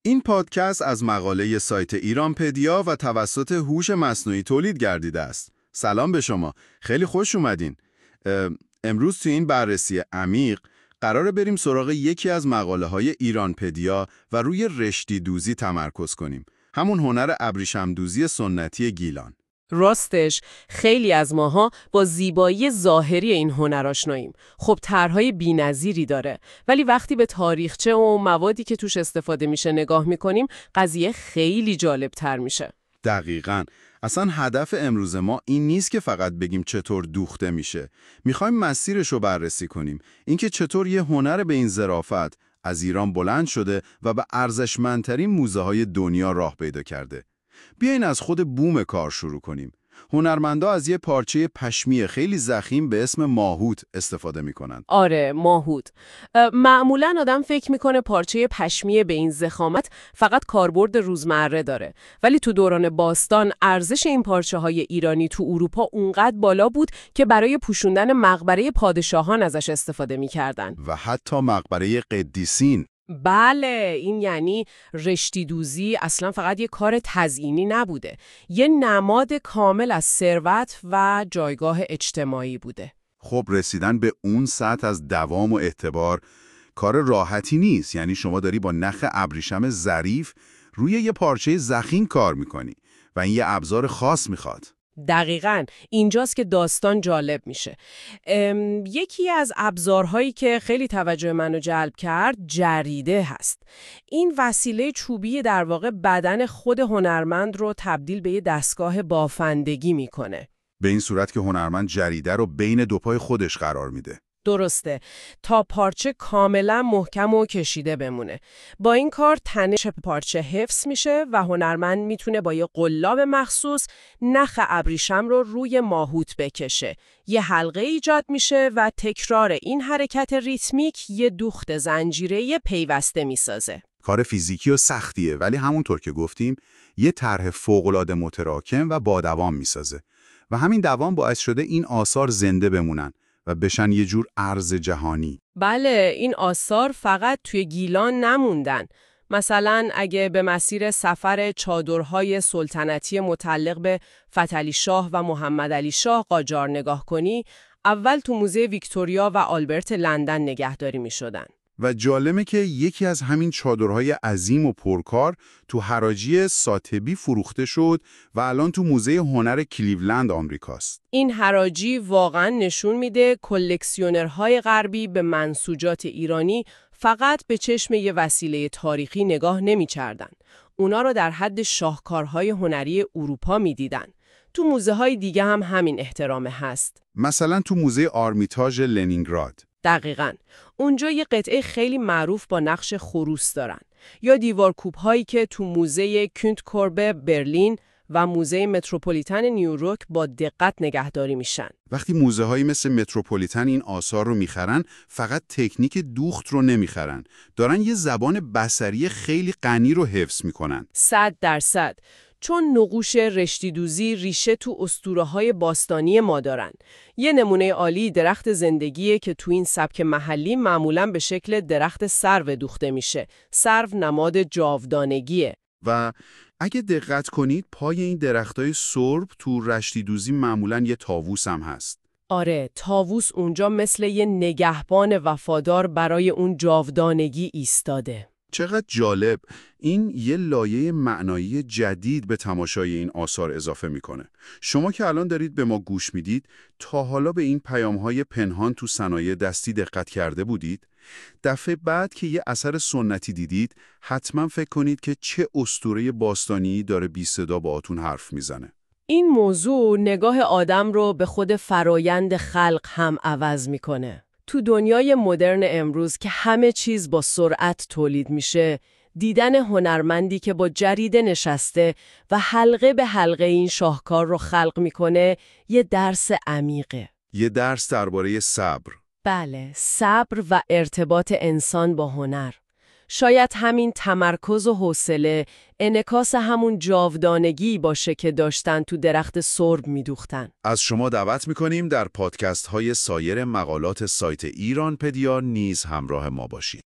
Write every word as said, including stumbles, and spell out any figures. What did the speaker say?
این پادکست از مقاله سایت ایرانپدیا و توسط هوش مصنوعی تولید گردیده است. سلام به شما. خیلی خوش اومدین. امروز تو این بررسی عمیق قراره بریم سراغ یکی از مقاله های ایرانپدیا و روی رشتی دوزی تمرکز کنیم. همون هنر ابریشم‌دوزی سنتی گیلان. راستش خیلی از ماها با زیبایی ظاهری این هنر آشناییم. خب طرحهای بی‌نظیری داره، ولی وقتی به تاریخچه و موادی که توش استفاده میشه نگاه میکنیم قضیه خیلی جالب تر میشه. دقیقاً. اصلا هدف امروز ما این نیست که فقط بگیم چطور دوخته میشه. میخوایم مسیرش رو بررسی کنیم. اینکه چطور یه هنر به این ظرافت از ایران بلند شده و به ارزشمندترین موزه های دنیا راه پیدا کرده. بیاین از خود بوم کار شروع کنیم. هنرمندا از یه پارچه پشمی خیلی ضخیم به اسم ماهوت استفاده میکنن. آره، ماهوت. معمولاً آدم فکر میکنه پارچه پشمی به این ضخامت فقط کاربرد روزمره داره. ولی تو دوران باستان ارزش این پارچه های ایرانی تو اروپا اونقدر بالا بود که برای پوشوندن مقبره پادشاهان ازش استفاده میکردن. و حتی مقبره قدیسین. بله، این یعنی رشتی دوزی اصلا فقط یه کار تزیینی نبوده. یه نماد کامل از ثروت و جایگاه اجتماعی بوده. خب رسیدن به اون سطح از دوام و اعتبار کار راحتی نیست. یعنی شما داری با نخ ابریشم ظریف روی یه پارچه ضخیم کار میکنی و این یه ابزار خاص میخواد. دقیقاً اینجاست که داستان جالب میشه. یکی از ابزارهایی که خیلی توجه منو جلب کرد جریده هست. این وسیله چوبی در واقع بدن خود هنرمند رو تبدیل به یه دستگاه بافندگی میکنه. به این صورت که هنرمند جریده رو بین دو پای خودش قرار میده. درسته، تا پارچه کاملا محکم و کشیده بمونه. با این کار تنش پارچه حفظ میشه و هنرمند میتونه با یه قلاب مخصوص نخ ابریشم رو روی ماهوت بکشه. یه حلقه ایجاد میشه و تکرار این حرکت ریتمیک یه دوخت زنجیره‌ای پیوسته میسازه. کار فیزیکی و سختیه، ولی همونطور که گفتیم یه طرح فوق‌العاده متراکم و با دوام میسازه و همین دوام باعث شده این آثار زنده بمونن و بشن یه جور ارز جهانی. بله، این آثار فقط توی گیلان نموندن. مثلا اگه به مسیر سفر چادرهای سلطنتی متعلق به فتحعلی شاه و محمدعلی شاه قاجار نگاه کنی، اول تو موزه ویکتوریا و آلبرت لندن نگهداری می شدن. و جالبه که یکی از همین چادرهای عظیم و پرکار تو حراجی ساتبی فروخته شد و الان تو موزه هنر کلیولند آمریکاست. این حراجی واقعا نشون میده کلکسیونرهای غربی به منسوجات ایرانی فقط به چشم یه وسیله تاریخی نگاه نمی‌کردن. اونا رو در حد شاهکارهای هنری اروپا می‌دیدن. تو موزه های دیگه هم همین احترام هست. مثلا تو موزه آرمیتاژ لنینگراد. دقیقاً. اونجا یه قطعه خیلی معروف با نقش خروس دارن. یا دیوارکوب هایی که تو موزه کونتکوربه برلین و موزه متروپولیتن نیویورک با دقت نگهداری میشن. وقتی موزه هایی مثل متروپولیتن این آثار رو میخرن، فقط تکنیک دوخت رو نمیخرن. دارن یه زبان بصری خیلی غنی رو حفظ میکنن. صد درصد. چون نقوش رشتی دوزی ریشه تو اسطوره‌های باستانی ما دارن. یه نمونه عالی درخت زندگیه که تو این سبک محلی معمولاً به شکل درخت سرو دوخته میشه. سرو نماد جاودانگیه. و اگه دقت کنید پای این درختای سرب تو رشتی دوزی معمولاً یه طاووس هم هست. آره، طاووس اونجا مثل یه نگهبان وفادار برای اون جاودانگی ایستاده. چقدر جالب. این یه لایه معنایی جدید به تماشای این آثار اضافه میکنه. شما که الان دارید به ما گوش میدید، تا حالا به این پیام‌های پنهان تو صنایع دستی دقت کرده بودید؟ دفعه بعد که یه اثر سنتی دیدید، حتما فکر کنید که چه اسطوره باستانی داره بی صدا باهاتون حرف میزنه. این موضوع نگاه آدم رو به خود فرایند خلق هم عوض میکنه. تو دنیای مدرن امروز که همه چیز با سرعت تولید میشه، دیدن هنرمندی که با جریده نشسته و حلقه به حلقه این شاهکار رو خلق میکنه یه درس عمیقه. یه درس درباره صبر. بله، صبر و ارتباط انسان با هنر. شاید همین تمرکز و حوصله انعکاس همون جاودانگی باشه که داشتن تو درخت سرب میدوختن. از شما دعوت میکنیم در پادکست های سایر مقالات سایت ایرانپدیا نیز همراه ما باشید.